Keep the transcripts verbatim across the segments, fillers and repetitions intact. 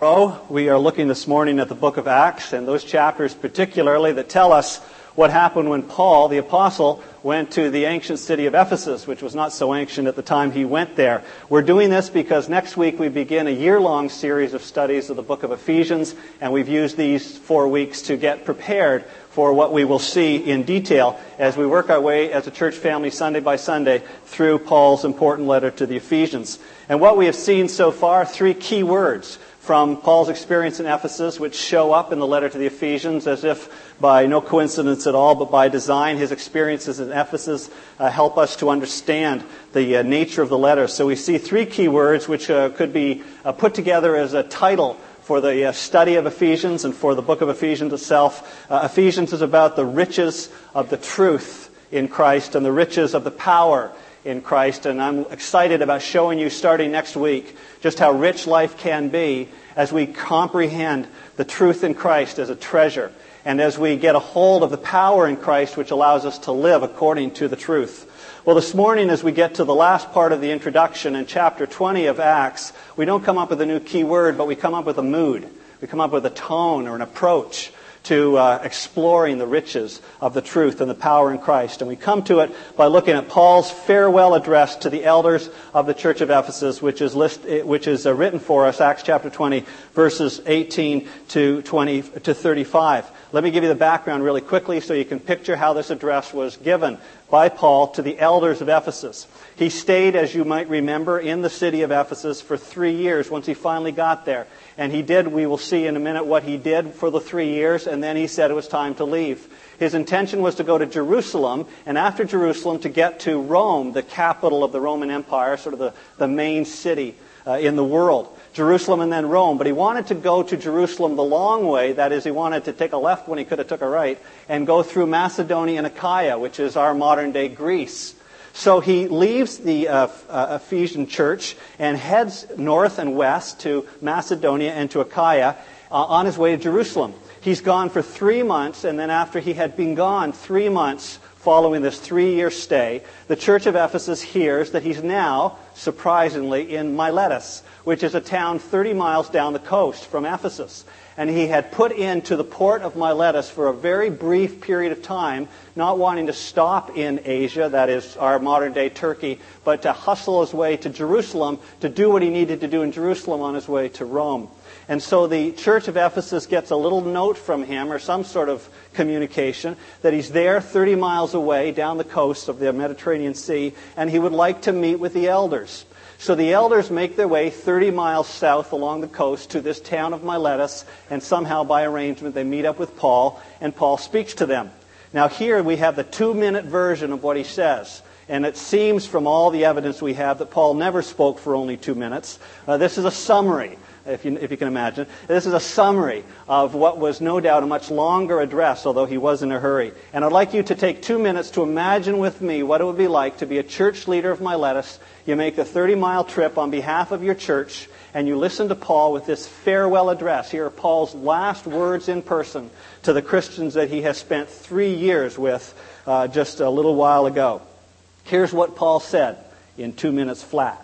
Oh, we are looking this morning at the book of Acts, and those chapters particularly that tell us what happened when Paul, the apostle, went to the ancient city of Ephesus, which was not so ancient at the time he went there. We're doing this because next week we begin a year-long series of studies of the book of Ephesians, and we've used these four weeks to get prepared for what we will see in detail as we work our way as a church family Sunday by Sunday through Paul's important letter to the Ephesians. And what we have seen so far, three key words from Paul's experience in Ephesus, which show up in the letter to the Ephesians as if by no coincidence at all, but by design. His experiences in Ephesus uh, help us to understand the uh, nature of the letter. So we see three key words which uh, could be uh, put together as a title for the uh, study of Ephesians and for the book of Ephesians itself. Uh, Ephesians is about the riches of the truth in Christ and the riches of the power in Christ, and I'm excited about showing you starting next week just how rich life can be as we comprehend the truth in Christ as a treasure, and as we get a hold of the power in Christ which allows us to live according to the truth. Well, this morning as we get to the last part of the introduction in chapter twenty of Acts, we don't come up with a new key word, but we come up with a mood. We come up with a tone or an approach to uh, exploring the riches of the truth and the power in Christ. And we come to it by looking at Paul's farewell address to the elders of the church of Ephesus, which is list, which is uh, written for us, Acts chapter twenty, verses eighteen to twenty to thirty-five. Let me give you the background really quickly so you can picture how this address was given by Paul to the elders of Ephesus. He stayed, as you might remember, in the city of Ephesus for three years once he finally got there. And he did, we will see in a minute what he did for the three years, and then he said it was time to leave. His intention was to go to Jerusalem, and after Jerusalem to get to Rome, the capital of the Roman Empire, sort of the, the main city uh, in the world. Jerusalem and then Rome. But he wanted to go to Jerusalem the long way, that is, he wanted to take a left when he could have took a right, and go through Macedonia and Achaia, which is our modern-day Greece. So he leaves the uh, uh, Ephesian church and heads north and west to Macedonia and to Achaia uh, on his way to Jerusalem. He's gone for three months, and then after he had been gone three months following this three-year stay, the church of Ephesus hears that he's now, surprisingly, in Miletus, which is a town thirty miles down the coast from Ephesus. And he had put into the port of Miletus for a very brief period of time, not wanting to stop in Asia, that is our modern-day Turkey, but to hustle his way to Jerusalem to do what he needed to do in Jerusalem on his way to Rome. And so the church of Ephesus gets a little note from him, or some sort of communication, that he's there thirty miles away down the coast of the Mediterranean Sea, and he would like to meet with the elders. So the elders make their way thirty miles south along the coast to this town of Miletus, and somehow by arrangement they meet up with Paul, and Paul speaks to them. Now here we have the two-minute version of what he says. And it seems from all the evidence we have that Paul never spoke for only two minutes. Uh, this is a summary, if you, if you can imagine. This is a summary of what was no doubt a much longer address, although he was in a hurry. And I'd like you to take two minutes to imagine with me what it would be like to be a church leader of Miletus. You make the thirty-mile trip on behalf of your church, and you listen to Paul with this farewell address. Here are Paul's last words in person to the Christians that he has spent three years with uh, just a little while ago. Here's what Paul said in two minutes flat.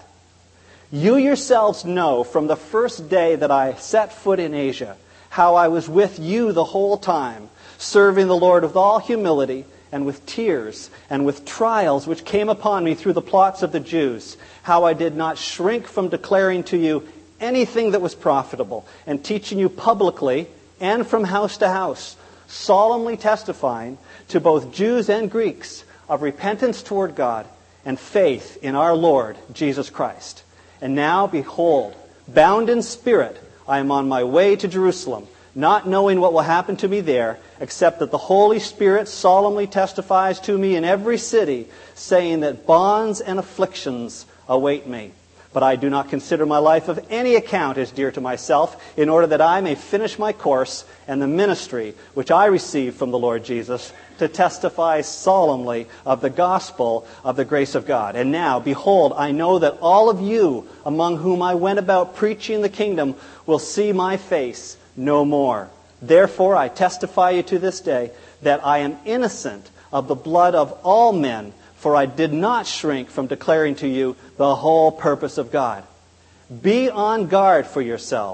You yourselves know from the first day that I set foot in Asia how I was with you the whole time, serving the Lord with all humility and with tears and with trials which came upon me through the plots of the Jews, how I did not shrink from declaring to you anything that was profitable and teaching you publicly and from house to house, solemnly testifying to both Jews and Greeks of repentance toward God and faith in our Lord Jesus Christ. And now, behold, bound in spirit, I am on my way to Jerusalem, not knowing what will happen to me there, except that the Holy Spirit solemnly testifies to me in every city, saying that bonds and afflictions await me. But I do not consider my life of any account as dear to myself, in order that I may finish my course and the ministry which I received from the Lord Jesus, to testify solemnly of the gospel of the grace of God. And now, behold, I know that all of you among whom I went about preaching the kingdom will see my face no more. Therefore, I testify you to this day that I am innocent of the blood of all men, for I did not shrink from declaring to you the whole purpose of God. Be on guard for yourselves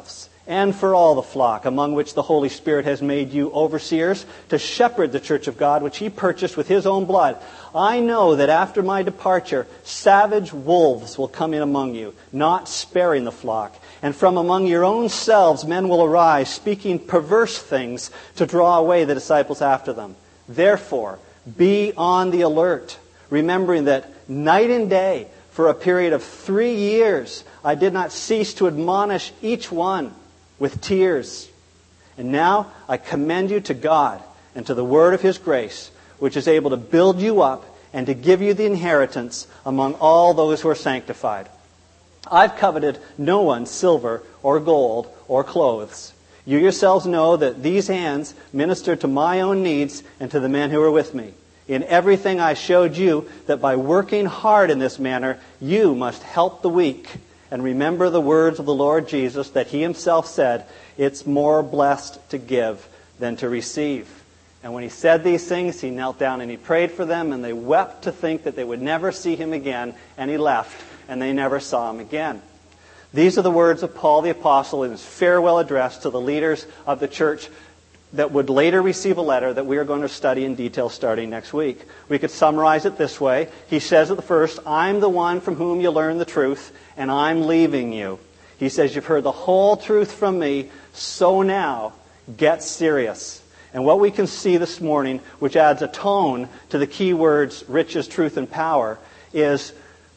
and for all the flock, among which the Holy Spirit has made you overseers, to shepherd the church of God, which he purchased with his own blood. I know that after my departure, savage wolves will come in among you, not sparing the flock. And from among your own selves men will arise, speaking perverse things to draw away the disciples after them. Therefore, be on the alert, remembering that night and day, for a period of three years, I did not cease to admonish each one with tears. And now I commend you to God and to the word of his grace, which is able to build you up and to give you the inheritance among all those who are sanctified. I've coveted no one's silver or gold or clothes. You yourselves know that these hands ministered to my own needs and to the men who were with me. In everything I showed you that by working hard in this manner, you must help the weak. And remember the words of the Lord Jesus, that he himself said, it's more blessed to give than to receive. And when he said these things, he knelt down and he prayed for them, and they wept to think that they would never see him again, and he left, and they never saw him again. These are the words of Paul the Apostle in his farewell address to the leaders of the church that would later receive a letter that we are going to study in detail starting next week. We could summarize it this way. He says at the first, I'm the one from whom you learn the truth, and I'm leaving you. He says, you've heard the whole truth from me, so now get serious. And what we can see this morning, which adds a tone to the key words riches, truth, and power, is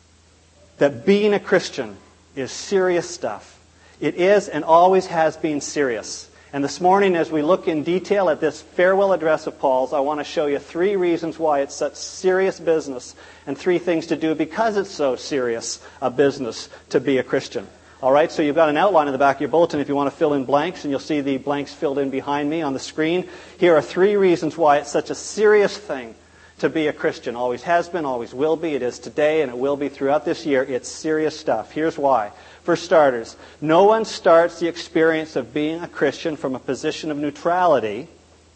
that being a Christian is serious stuff. It is and always has been serious. And this morning, as we look in detail at this farewell address of Paul's, I want to show you three reasons why it's such serious business and three things to do because it's so serious a business to be a Christian. All right, so you've got an outline in the back of your bulletin if you want to fill in blanks, and you'll see the blanks filled in behind me on the screen. Here are three reasons why it's such a serious thing to be a Christian. Always has been, always will be. It is today, and it will be throughout this year. It's serious stuff. Here's why. For starters, no one starts the experience of being a Christian from a position of neutrality,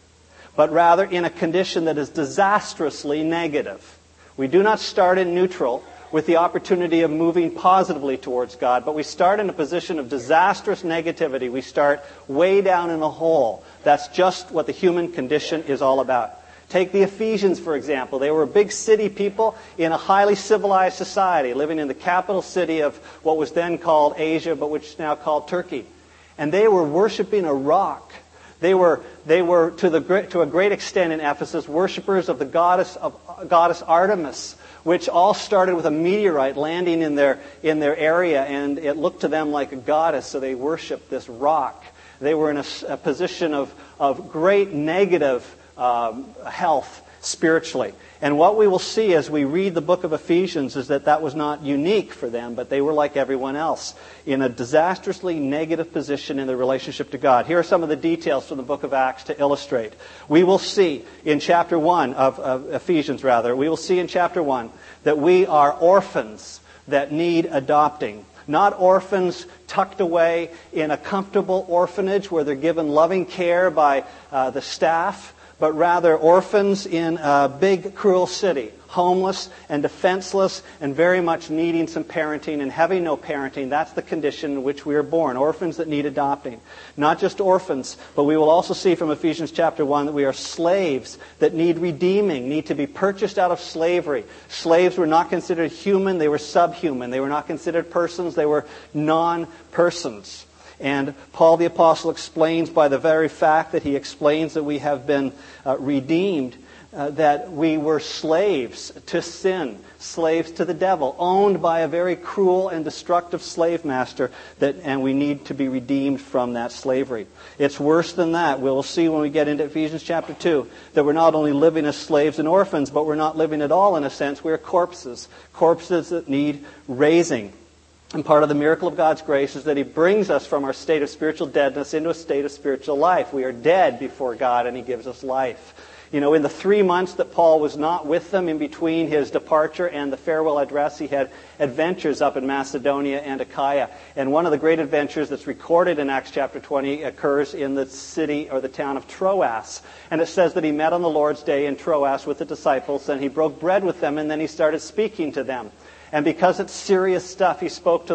but rather in a condition that is disastrously negative. We do not start in neutral with the opportunity of moving positively towards God, but we start in a position of disastrous negativity. We start way down in a hole. That's just what the human condition is all about. Take the Ephesians, for example. They were a big city people in a highly civilized society, living in the capital city of what was then called Asia, but which is now called Turkey. And they were worshiping a rock. They were, they were to, the, to a great extent in Ephesus, worshippers of the goddess, of, goddess Artemis, which all started with a meteorite landing in their, in their area, and it looked to them like a goddess, so they worshipped this rock. They were in a, a position of, of great negative Um, health spiritually. And what we will see as we read the book of Ephesians is that that was not unique for them, but they were like everyone else in a disastrously negative position in their relationship to God. Here are some of the details from the book of Acts to illustrate. We will see in chapter one of, of Ephesians, rather, we will see in chapter one that we are orphans that need adopting. Not orphans tucked away in a comfortable orphanage where they're given loving care by uh, the staff, but rather orphans in a big, cruel city, homeless and defenseless and very much needing some parenting and having no parenting. That's the condition in which we are born, orphans that need adopting. Not just orphans, but we will also see from Ephesians chapter one that we are slaves that need redeeming, need to be purchased out of slavery. Slaves were not considered human, they were subhuman. They were not considered persons, they were non-persons. And Paul the Apostle explains by the very fact that he explains that we have been uh, redeemed, uh, that we were slaves to sin, slaves to the devil, owned by a very cruel and destructive slave master, that, and we need to be redeemed from that slavery. It's worse than that. We'll see when we get into Ephesians chapter two that we're not only living as slaves and orphans, but we're not living at all in a sense. We're corpses, corpses that need raising. And part of the miracle of God's grace is that He brings us from our state of spiritual deadness into a state of spiritual life. We are dead before God, and He gives us life. You know, in the three months that Paul was not with them in between his departure and the farewell address, he had adventures up in Macedonia and Achaia. And one of the great adventures that's recorded in Acts chapter twenty occurs in the city or the town of Troas. And it says that he met on the Lord's day in Troas with the disciples, and he broke bread with them, and then he started speaking to them. And because it's serious stuff, he spoke to them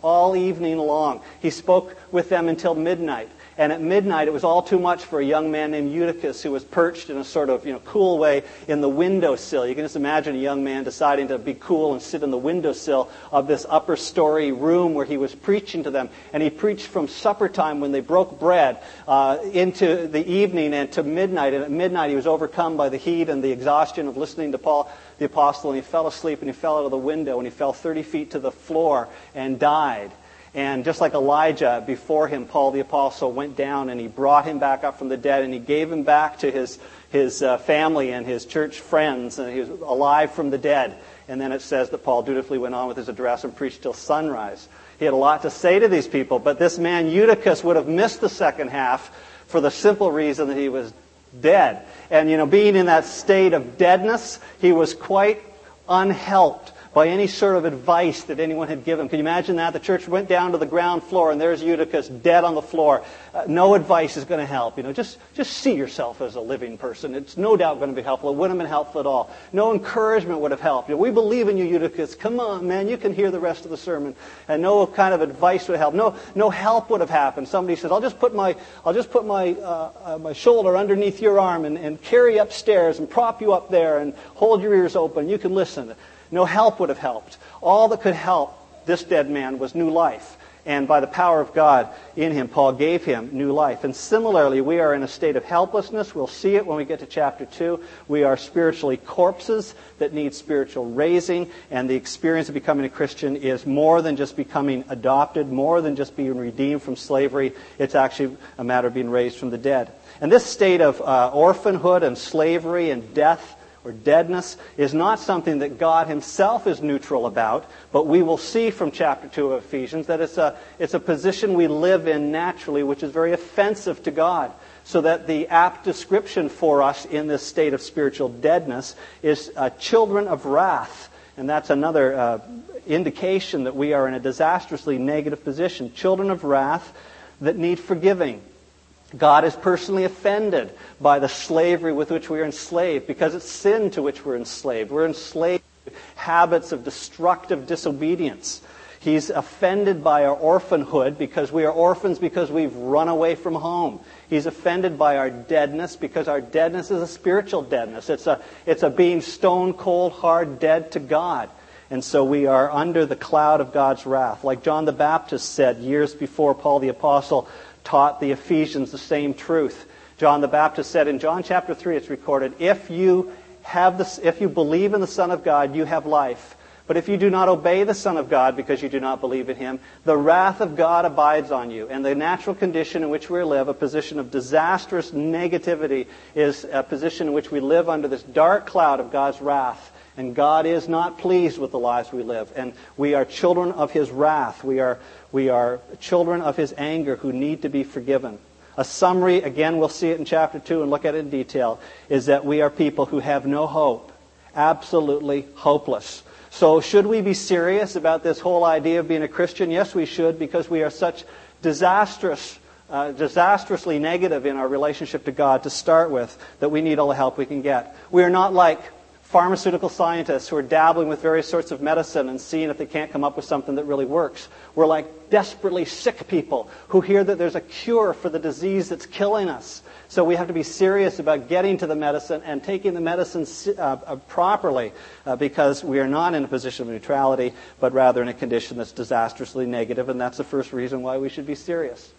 all evening long. He spoke with them until midnight. And at midnight, it was all too much for a young man named Eutychus, who was perched in a sort of, you know, cool way in the windowsill. You can just imagine a young man deciding to be cool and sit in the windowsill of this upper story room where he was preaching to them. And he preached from supper time when they broke bread uh, into the evening and to midnight. And at midnight, he was overcome by the heat and the exhaustion of listening to Paul the Apostle, and he fell asleep and he fell out of the window and he fell thirty feet to the floor and died. And just like Elijah, before him, Paul the Apostle went down and he brought him back up from the dead and he gave him back to his, his uh, family and his church friends, and he was alive from the dead. And then it says that Paul dutifully went on with his address and preached till sunrise. He had a lot to say to these people, but this man Eutychus would have missed the second half for the simple reason that he was dead. And, you know, being in that state of deadness, he was quite unhelped by any sort of advice that anyone had given. Can you imagine that? The church went down to the ground floor and there's Eutychus dead on the floor. Uh, no advice is going to help. You know, just, just see yourself as a living person. It's no doubt going to be helpful. It wouldn't have been helpful at all. No encouragement would have helped. You know, we believe in you, Eutychus. Come on, man, you can hear the rest of the sermon. And no kind of advice would help. No, no help would have happened. Somebody says, I'll just put my, I'll just put my, uh, uh, my shoulder underneath your arm and, and carry you upstairs and prop you up there and hold your ears open. You can listen. No help would have helped. All that could help this dead man was new life. And by the power of God in him, Paul gave him new life. And similarly, we are in a state of helplessness. We'll see it when we get to chapter two. We are spiritually corpses that need spiritual raising. And the experience of becoming a Christian is more than just becoming adopted, more than just being redeemed from slavery. It's actually a matter of being raised from the dead. And this state of uh, orphanhood and slavery and death or deadness is not something that God himself is neutral about, but we will see from chapter two of Ephesians that it's a, it's a position we live in naturally, which is very offensive to God. So that the apt description for us in this state of spiritual deadness is uh, children of wrath. And that's another uh, indication that we are in a disastrously negative position. Children of wrath that need forgiving. God is personally offended by the slavery with which we are enslaved because it's sin to which we're enslaved. We're enslaved to habits of destructive disobedience. He's offended by our orphanhood because we are orphans because we've run away from home. He's offended by our deadness because our deadness is a spiritual deadness. It's a, it's a being stone cold, hard, dead to God. And so we are under the cloud of God's wrath. Like John the Baptist said years before Paul the Apostle taught the Ephesians the same truth. John the Baptist said in John chapter three, it's recorded, if you have this, if you believe in the Son of God, you have life. But if you do not obey the Son of God because you do not believe in him, the wrath of God abides on you. And the natural condition in which we live, a position of disastrous negativity, is a position in which we live under this dark cloud of God's wrath. And God is not pleased with the lives we live. And we are children of his wrath. We are, we are children of his anger who need to be forgiven. A summary, again, we'll see it in chapter two and look at it in detail, is that we are people who have no hope. Absolutely hopeless. So should we be serious about this whole idea of being a Christian? Yes, we should, because we are such disastrous, uh, disastrously negative in our relationship to God to start with, that we need all the help we can get. We are not like pharmaceutical scientists who are dabbling with various sorts of medicine and seeing if they can't come up with something that really works. We're like desperately sick people who hear that there's a cure for the disease that's killing us. So we have to be serious about getting to the medicine and taking the medicine uh, uh, properly uh, because we are not in a position of neutrality, but rather in a condition that's disastrously negative, and that's the first reason why we should be serious.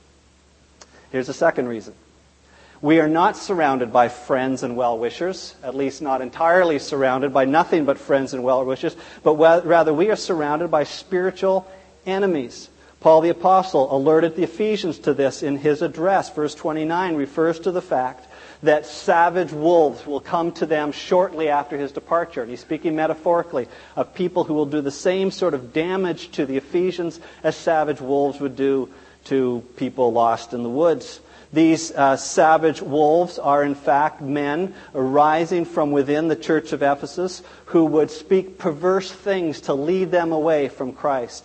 Here's the second reason. We are not surrounded by friends and well-wishers, at least not entirely surrounded by nothing but friends and well-wishers, but rather we are surrounded by spiritual enemies. Paul the Apostle alerted the Ephesians to this in his address. Verse twenty-nine refers to the fact that savage wolves will come to them shortly after his departure. And he's speaking metaphorically of people who will do the same sort of damage to the Ephesians as savage wolves would do to people lost in the woods. These uh, savage wolves are in fact men arising from within the church of Ephesus who would speak perverse things to lead them away from Christ.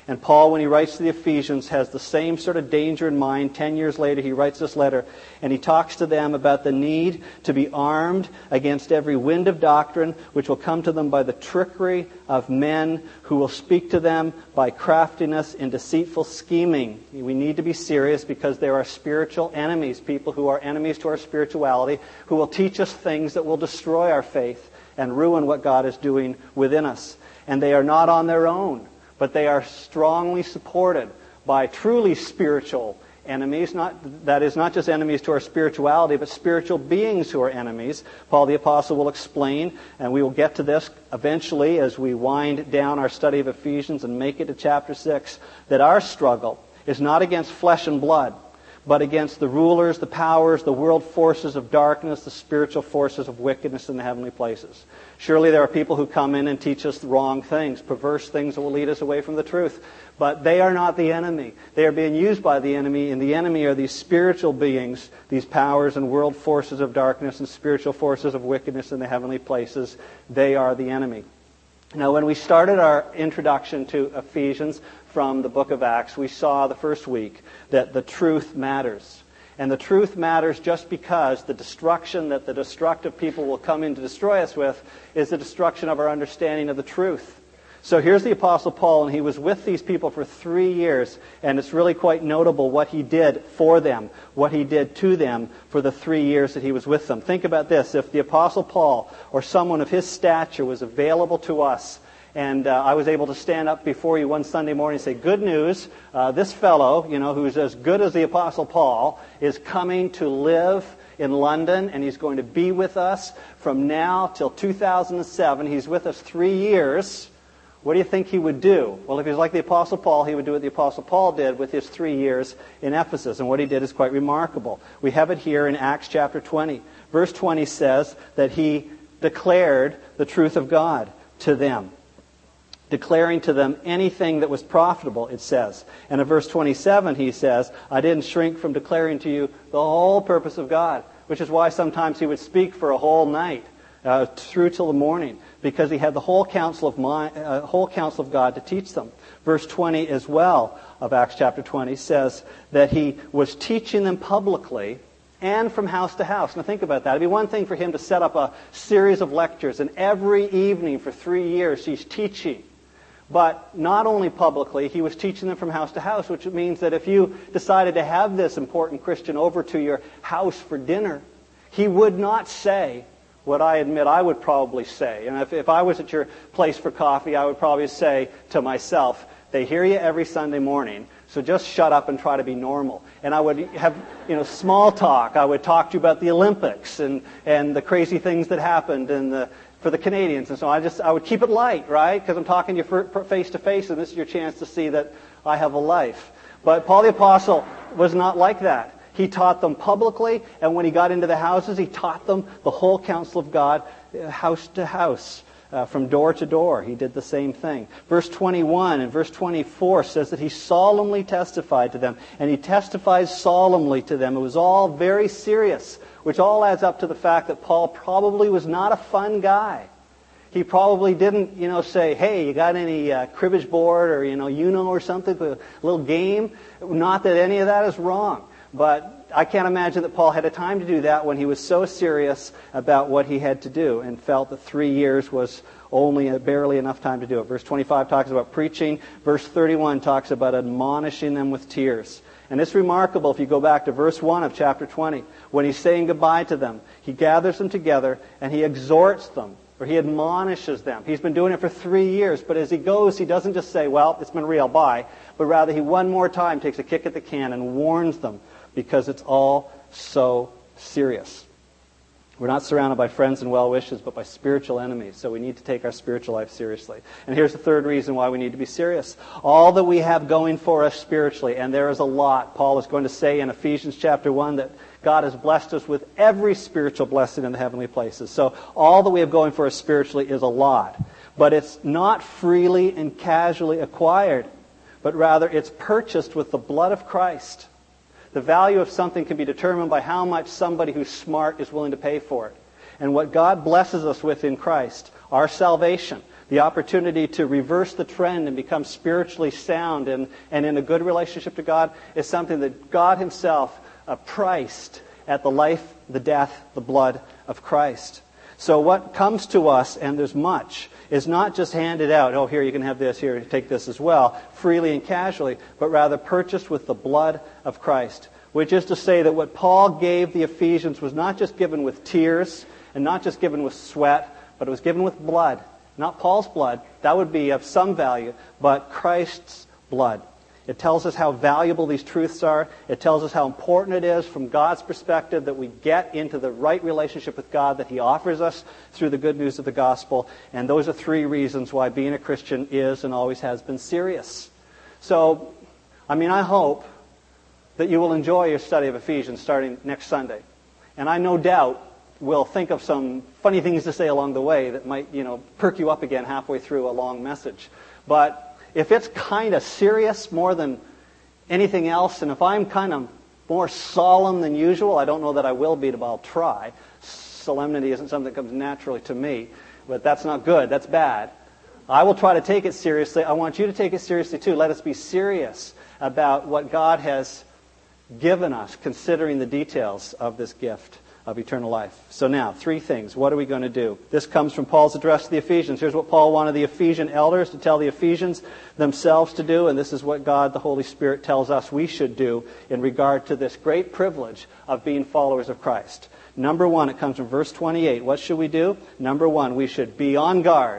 And Paul, when he writes to the Ephesians, has the same sort of danger in mind. Ten years later, he writes this letter, and he talks to them about the need to be armed against every wind of doctrine, which will come to them by the trickery of men who will speak to them by craftiness and deceitful scheming. We need to be serious because there are spiritual enemies, people who are enemies to our spirituality, who will teach us things that will destroy our faith and ruin what God is doing within us. And they are not on their own, but they are strongly supported by truly spiritual enemies. Not, that is, not just enemies to our spirituality, but spiritual beings who are enemies. Paul the Apostle will explain, and we will get to this eventually as we wind down our study of Ephesians and make it to chapter six, that our struggle is not against flesh and blood, but against the rulers, the powers, the world forces of darkness, the spiritual forces of wickedness in the heavenly places. Surely there are people who come in and teach us wrong things, perverse things that will lead us away from the truth. But they are not the enemy. They are being used by the enemy, and the enemy are these spiritual beings, these powers and world forces of darkness and spiritual forces of wickedness in the heavenly places. They are the enemy. Now, when we started our introduction to Ephesians from the book of Acts, we saw the first week that the truth matters. And the truth matters just because the destruction that the destructive people will come in to destroy us with is the destruction of our understanding of the truth. So here's the Apostle Paul, and he was with these people for three years, and it's really quite notable what he did for them, what he did to them for the three years that he was with them. Think about this. If the Apostle Paul or someone of his stature was available to us, and uh, I was able to stand up before you one Sunday morning and say, good news, uh, this fellow, you know, who's as good as the Apostle Paul, is coming to live in London, and he's going to be with us from now till two thousand seven. He's with us three years. What do you think he would do? Well, if he was like the Apostle Paul, he would do what the Apostle Paul did with his three years in Ephesus. And what he did is quite remarkable. We have it here in Acts chapter twenty. Verse twenty says that he declared the truth of God to them. Declaring to them anything that was profitable, it says. And in verse twenty-seven he says, I didn't shrink from declaring to you the whole purpose of God. Which is why sometimes he would speak for a whole night, uh, through till the morning. Because he had the whole counsel of mind, uh, whole counsel of God to teach them. Verse twenty as well of Acts chapter twenty says that he was teaching them publicly and from house to house. Now think about that. It'd be one thing for him to set up a series of lectures, and every evening for three years he's teaching. But not only publicly, he was teaching them from house to house, which means that if you decided to have this important Christian over to your house for dinner, he would not say what I admit I would probably say. And if, if I was at your place for coffee, I would probably say to myself, they hear you every Sunday morning, so just shut up and try to be normal. And I would have, you know, small talk. I would talk to you about the Olympics and, and the crazy things that happened and the for the Canadians. And so I just I would keep it light, right? Because I'm talking to you for, for face to face, and this is your chance to see that I have a life. But Paul the Apostle was not like that. He taught them publicly, and when he got into the houses, he taught them the whole counsel of God, house to house, uh, from door to door. He did the same thing. Verse twenty-one and verse twenty-four says that he solemnly testified to them, and he testifies solemnly to them. It was all very serious, which all adds up to the fact that Paul probably was not a fun guy. He probably didn't, you know, say, hey, you got any uh, cribbage board or, you know, Uno or something, a little game? Not that any of that is wrong. But I can't imagine that Paul had a time to do that when he was so serious about what he had to do and felt that three years was only a, barely enough time to do it. Verse twenty-five talks about preaching. Verse thirty-one talks about admonishing them with tears. And it's remarkable if you go back to verse one of chapter twenty. When he's saying goodbye to them, he gathers them together and he exhorts them, or he admonishes them. He's been doing it for three years, but as he goes, he doesn't just say, well, it's been real, bye. But rather, he one more time takes a kick at the can and warns them because it's all so serious. We're not surrounded by friends and well wishes, but by spiritual enemies. So we need to take our spiritual life seriously. And here's the third reason why we need to be serious. All that we have going for us spiritually, and there is a lot. Paul is going to say in Ephesians chapter one that God has blessed us with every spiritual blessing in the heavenly places. So all that we have going for us spiritually is a lot. But it's not freely and casually acquired, but rather it's purchased with the blood of Christ. The value of something can be determined by how much somebody who's smart is willing to pay for it. And what God blesses us with in Christ, Our salvation, the opportunity to reverse the trend and become spiritually sound and, and in a good relationship to God, is something that God himself uh, priced at the life, the death, the blood of Christ. So what comes to us, and there's much, is not just handed out, oh, here you can have this, here take this as well, freely and casually, but rather purchased with the blood of Christ. Which is to say that what Paul gave the Ephesians was not just given with tears and not just given with sweat, but it was given with blood. Not Paul's blood, that would be of some value, but Christ's blood. It tells us how valuable these truths are. It tells us how important it is from God's perspective that we get into the right relationship with God that he offers us through the good news of the gospel. And those are three reasons why being a Christian is and always has been serious. So, I mean, I hope that you will enjoy your study of Ephesians starting next Sunday. And I no doubt will think of some funny things to say along the way that might, you know, perk you up again halfway through a long message. But if it's kind of serious more than anything else, and if I'm kind of more solemn than usual, I don't know that I will be, but I'll try. Solemnity isn't something that comes naturally to me, but that's not good. That's bad. I will try to take it seriously. I want you to take it seriously too. Let us be serious about what God has given us, considering the details of this gift of eternal life. So now, three things. What are we going to do? This comes from Paul's address to the Ephesians. Here's what Paul wanted the Ephesian elders to tell the Ephesians themselves to do, and this is what God, the Holy Spirit, tells us we should do in regard to this great privilege of being followers of Christ. Number one, it comes from verse twenty-eight. What should we do? Number one, we should be on guard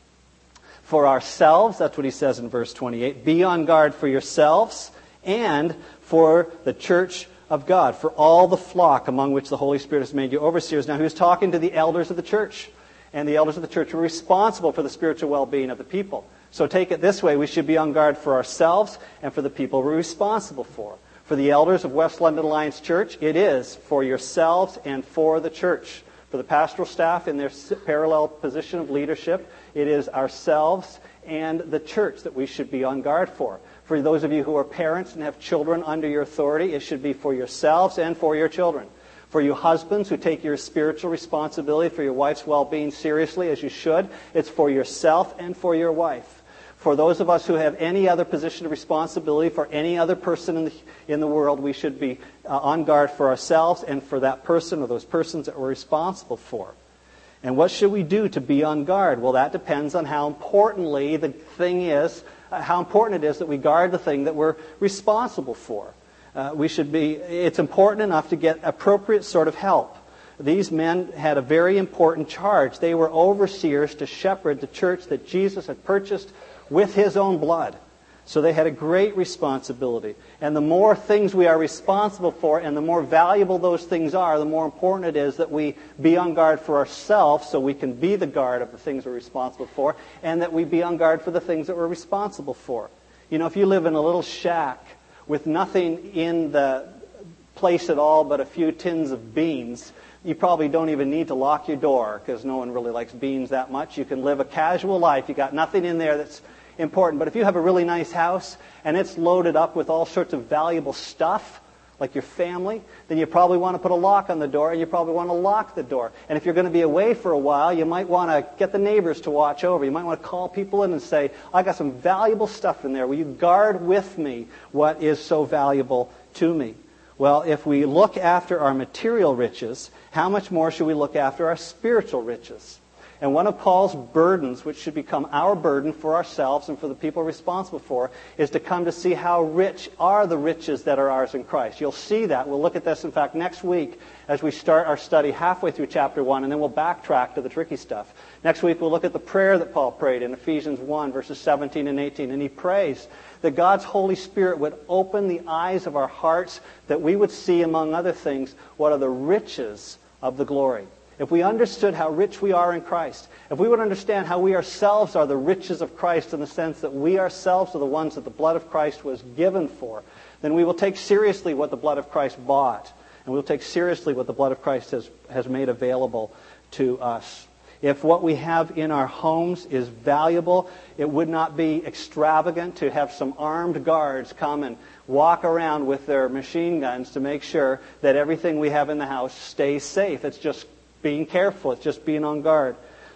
for ourselves. That's what he says in verse twenty-eight. Be on guard for yourselves and for the church of God, for all the flock among which the Holy Spirit has made you overseers. Now, he was talking to the elders of the church, and the elders of the church were responsible for the spiritual well-being of the people. So take it this way, we should be on guard for ourselves and for the people we're responsible for. For the elders of West London Alliance Church, it is for yourselves and for the church. For the pastoral staff in their parallel position of leadership, it is ourselves and the church that we should be on guard for. For those of you who are parents and have children under your authority, it should be for yourselves and for your children. For you husbands who take your spiritual responsibility for your wife's well-being seriously, as you should, it's for yourself and for your wife. For those of us who have any other position of responsibility for any other person in the, in the world, we should be uh, on guard for ourselves and for that person or those persons that we're responsible for. And what should we do to be on guard? Well, that depends on how importantly the thing is, uh, how important it is that we guard the thing that we're responsible for. Uh, we should be, it's important enough to get appropriate sort of help. These men had a very important charge. They were overseers to shepherd the church that Jesus had purchased with his own blood. So they had a great responsibility. And the more things we are responsible for and the more valuable those things are, the more important it is that we be on guard for ourselves so we can be the guard of the things we're responsible for, and that we be on guard for the things that we're responsible for. You know, if you live in a little shack with nothing in the place at all but a few tins of beans, you probably don't even need to lock your door because no one really likes beans that much. You can live a casual life. You got nothing in there that's important. But if you have a really nice house and it's loaded up with all sorts of valuable stuff, like your family, then you probably want to put a lock on the door and you probably want to lock the door. And if you're going to be away for a while, you might want to get the neighbors to watch over. You might want to call people in and say, I got some valuable stuff in there. Will you guard with me what is so valuable to me? Well, if we look after our material riches, how much more should we look after our spiritual riches? And one of Paul's burdens, which should become our burden for ourselves and for the people responsible for, is to come to see how rich are the riches that are ours in Christ. You'll see that. We'll look at this, in fact, next week as we start our study halfway through chapter one, and then we'll backtrack to the tricky stuff. Next week we'll look at the prayer that Paul prayed in Ephesians one, verses seventeen and eighteen. And he prays that God's Holy Spirit would open the eyes of our hearts, that we would see, among other things, what are the riches of the glory. If we understood how rich we are in Christ, if we would understand how we ourselves are the riches of Christ in the sense that we ourselves are the ones that the blood of Christ was given for, then we will take seriously what the blood of Christ bought, and we'll take seriously what the blood of Christ has, has made available to us. If what we have in our homes is valuable, it would not be extravagant to have some armed guards come and walk around with their machine guns to make sure that everything we have in the house stays safe. It's just being careful. It's just being on guard.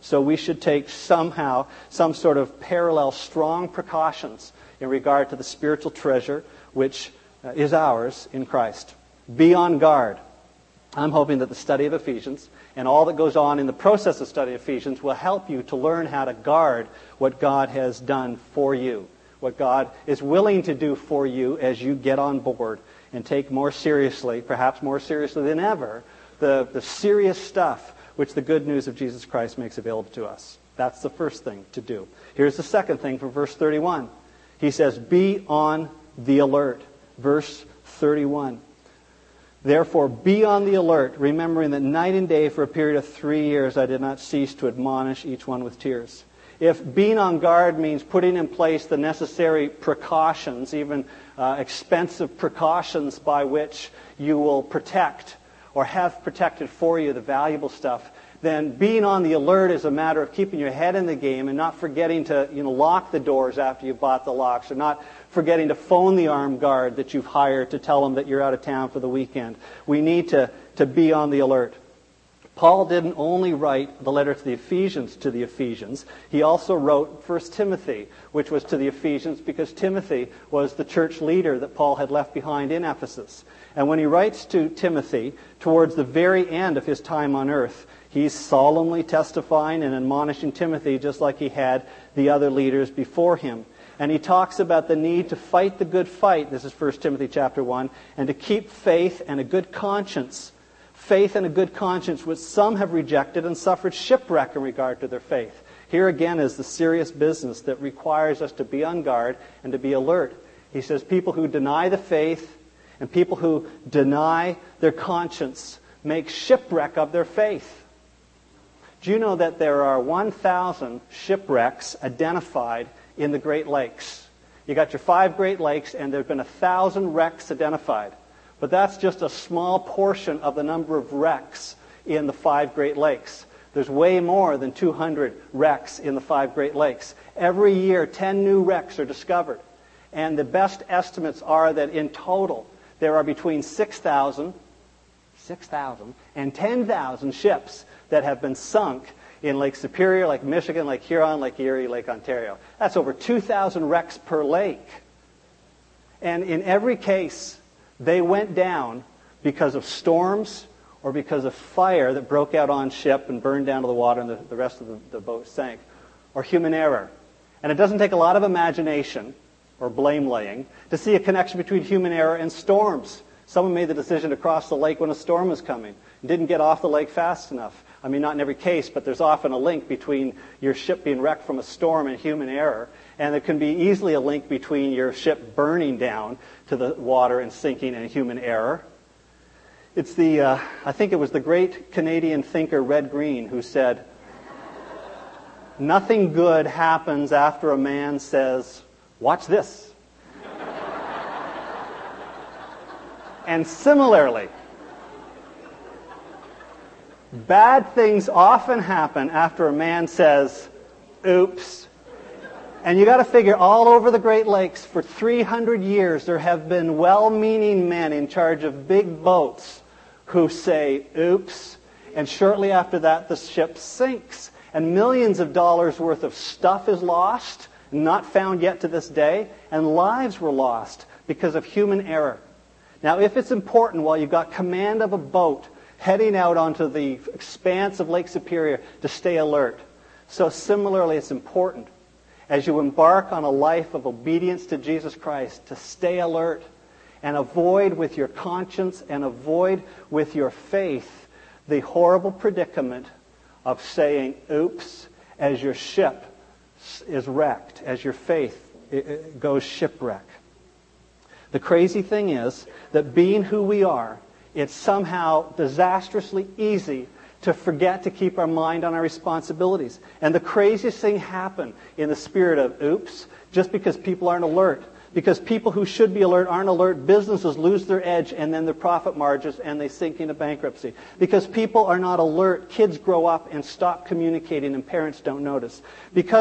So we should take somehow some sort of parallel strong precautions in regard to the spiritual treasure which uh, is ours in Christ. Be on guard. I'm hoping that the study of Ephesians and all that goes on in the process of study of Ephesians will help you to learn how to guard what God has done for you, what God is willing to do for you as you get on board and take more seriously, perhaps more seriously than ever, the, the serious stuff which the good news of Jesus Christ makes available to us. That's the first thing to do. Here's the second thing from verse thirty-one. He says, be on the alert. Verse thirty-one. Therefore, be on the alert, remembering that night and day for a period of three years I did not cease to admonish each one with tears. If being on guard means putting in place the necessary precautions, even uh, expensive precautions by which you will protect or have protected for you the valuable stuff, then being on the alert is a matter of keeping your head in the game and not forgetting to you know, lock the doors after you've bought the locks, or not forgetting to phone the armed guard that you've hired to tell them that you're out of town for the weekend. We need to, to be on the alert. Paul didn't only write the letter to the Ephesians to the Ephesians. He also wrote First Timothy, which was to the Ephesians because Timothy was the church leader that Paul had left behind in Ephesus. And when he writes to Timothy towards the very end of his time on earth, he's solemnly testifying and admonishing Timothy just like he had the other leaders before him. And he talks about the need to fight the good fight, this is First Timothy chapter one, and to keep faith and a good conscience. Faith and a good conscience, which some have rejected and suffered shipwreck in regard to their faith. Here again is the serious business that requires us to be on guard and to be alert. He says people who deny the faith and people who deny their conscience make shipwreck of their faith. Do you know that there are one thousand shipwrecks identified in the Great Lakes? You got your five Great Lakes, and there have been a thousand wrecks identified. But that's just a small portion of the number of wrecks in the five Great Lakes. There's way more than two hundred wrecks in the five Great Lakes. Every year, ten new wrecks are discovered. And the best estimates are that in total, there are between six thousand, six thousand and ten thousand ships that have been sunk in Lake Superior, Lake Michigan, Lake Huron, Lake Erie, Lake Ontario. That's over two thousand wrecks per lake. And in every case, they went down because of storms or because of fire that broke out on ship and burned down to the water and the, the rest of the, the boat sank, or human error. And it doesn't take a lot of imagination or blame-laying to see a connection between human error and storms. Someone made the decision to cross the lake when a storm was coming and didn't get off the lake fast enough. I mean, not in every case, but there's often a link between your ship being wrecked from a storm and human error. And there can be easily a link between your ship burning down to the water and sinking and human error. It's the, uh, I think it was the great Canadian thinker Red Green who said, nothing good happens after a man says, watch this. And similarly, bad things often happen after a man says, oops. And you got to figure all over the Great Lakes for three hundred years there have been well-meaning men in charge of big boats who say, oops. And shortly after that, the ship sinks. And millions of dollars worth of stuff is lost, not found yet to this day. And lives were lost because of human error. Now, if it's important while you've got command of a boat heading out onto the expanse of Lake Superior to stay alert. So similarly, it's important as you embark on a life of obedience to Jesus Christ to stay alert and avoid with your conscience and avoid with your faith the horrible predicament of saying, oops, as your ship is wrecked, as your faith goes shipwreck. The crazy thing is that being who we are, it's somehow disastrously easy to forget to keep our mind on our responsibilities. And the craziest thing happened in the spirit of oops, just because people aren't alert. Because people who should be alert aren't alert, businesses lose their edge and then their profit margins and they sink into bankruptcy. Because people are not alert, kids grow up and stop communicating and parents don't notice. Because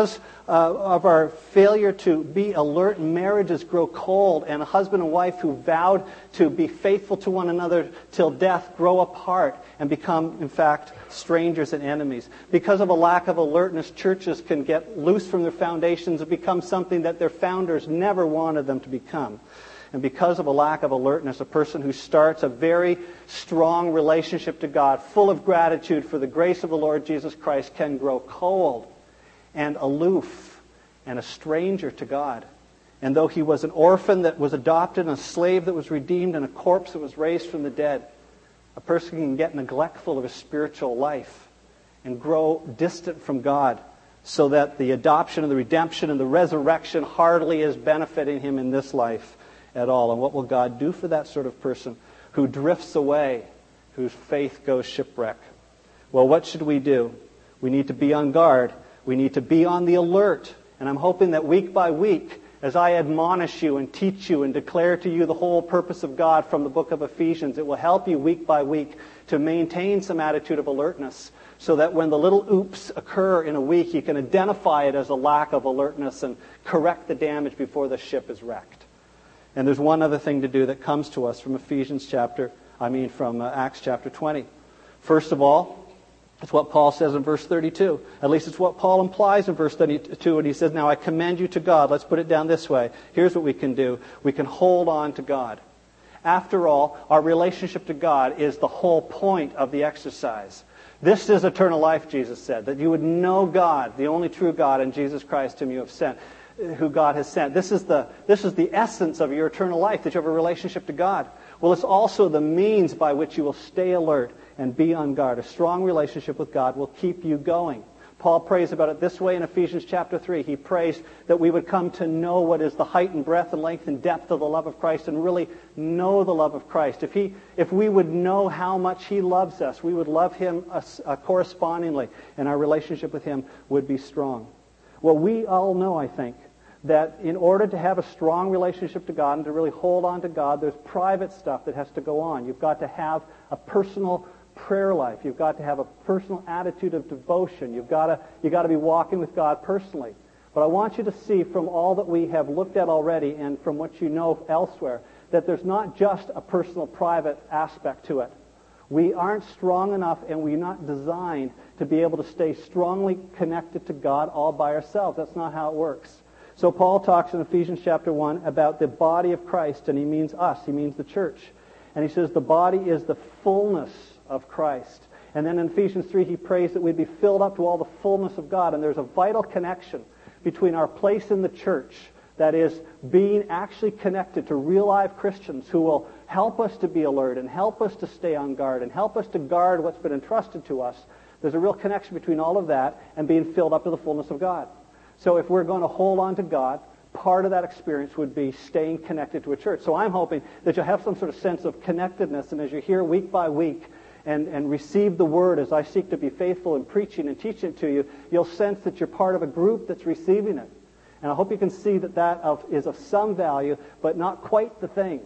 uh, of our failure to be alert, marriages grow cold, and a husband and wife who vowed to be faithful to one another till death grow apart and become, in fact, strangers and enemies. Because of a lack of alertness, churches can get loose from their foundations and become something that their founders never wanted them to become. And because of a lack of alertness, a person who starts a very strong relationship to God, full of gratitude for the grace of the Lord Jesus Christ, can grow cold and aloof and a stranger to God. And though he was an orphan that was adopted, and a slave that was redeemed, and a corpse that was raised from the dead, a person can get neglectful of his spiritual life and grow distant from God, so that the adoption and the redemption and the resurrection hardly is benefiting him in this life at all. And what will God do for that sort of person who drifts away, whose faith goes shipwreck? Well, what should we do? We need to be on guard. We need to be on the alert. And I'm hoping that week by week, as I admonish you and teach you and declare to you the whole purpose of God from the book of Ephesians, it will help you week by week to maintain some attitude of alertness, so that when the little oops occur in a week, you can identify it as a lack of alertness and correct the damage before the ship is wrecked. And there's one other thing to do that comes to us from Ephesians chapter, I mean from uh, Acts chapter twenty. First of all, it's what Paul says in verse thirty-two. At least it's what Paul implies in verse thirty-two. And he says, now I commend you to God. Let's put it down this way. Here's what we can do. We can hold on to God. After all, our relationship to God is the whole point of the exercise. This is eternal life, Jesus said, that you would know God, the only true God, and Jesus Christ whom you have sent, who God has sent. This is the this is the essence of your eternal life, that you have a relationship to God. Well, it's also the means by which you will stay alert and be on guard. A strong relationship with God will keep you going. Paul prays about it this way in Ephesians chapter three. He prays that we would come to know what is the height and breadth and length and depth of the love of Christ, and really know the love of Christ. If he, if we would know how much He loves us, we would love Him uh, uh, correspondingly, and our relationship with Him would be strong. Well, we all know, I think, that in order to have a strong relationship to God and to really hold on to God, there's private stuff that has to go on. You've got to have a personal prayer life. You've got to have a personal attitude of devotion. You've got to, you've got to be walking with God personally. But I want you to see from all that we have looked at already and from what you know elsewhere, that there's not just a personal, private aspect to it. We aren't strong enough, and we're not designed to be able to stay strongly connected to God all by ourselves. That's not how it works. So Paul talks in Ephesians chapter one about the body of Christ, and he means us. He means the church. And he says the body is the fullness of Christ. And then in Ephesians three, he prays that we'd be filled up to all the fullness of God. And there's a vital connection between our place in the church, that is, being actually connected to real live Christians who will help us to be alert and help us to stay on guard and help us to guard what's been entrusted to us. There's a real connection between all of that and being filled up to the fullness of God. So if we're going to hold on to God, part of that experience would be staying connected to a church. So I'm hoping that you'll have some sort of sense of connectedness, and as you're here week by week and, and receive the Word as I seek to be faithful in preaching and teaching it to you, you'll sense that you're part of a group that's receiving it. And I hope you can see that that of, is of some value, but not quite the thing.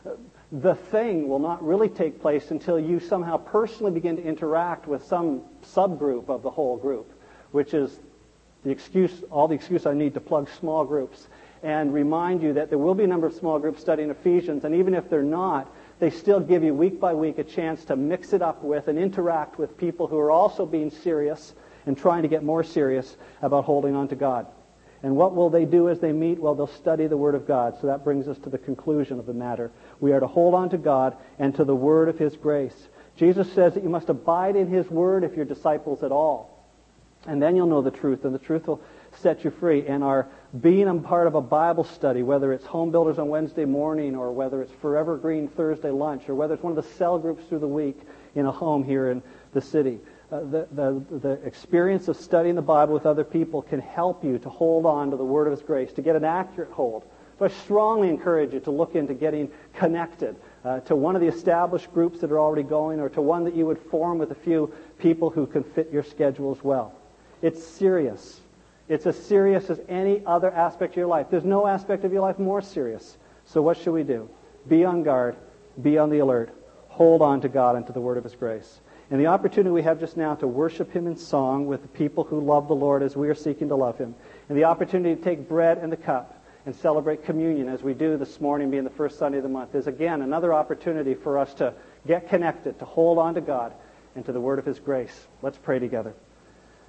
The thing will not really take place until you somehow personally begin to interact with some subgroup of the whole group, which is the excuse, all the excuse I need to plug small groups and remind you that there will be a number of small groups studying Ephesians, and even if they're not, they still give you week by week a chance to mix it up with and interact with people who are also being serious and trying to get more serious about holding on to God. And what will they do as they meet? Well, they'll study the Word of God. So that brings us to the conclusion of the matter. We are to hold on to God and to the Word of His grace. Jesus says that you must abide in His Word if you're disciples at all. And then you'll know the truth, and the truth will set you free. And our being a part of a Bible study, whether it's Home Builders on Wednesday morning, or whether it's Forever Green Thursday lunch, or whether it's one of the cell groups through the week in a home here in the city, uh, the, the, the experience of studying the Bible with other people can help you to hold on to the Word of His grace, to get an accurate hold. So I strongly encourage you to look into getting connected uh, to one of the established groups that are already going, or to one that you would form with a few people who can fit your schedule as well. It's serious. It's as serious as any other aspect of your life. There's no aspect of your life more serious. So what should we do? Be on guard. Be on the alert. Hold on to God and to the Word of His grace. And the opportunity we have just now to worship Him in song with the people who love the Lord as we are seeking to love Him, and the opportunity to take bread and the cup and celebrate communion as we do this morning, being the first Sunday of the month, is again another opportunity for us to get connected, to hold on to God and to the word of His grace. Let's pray together.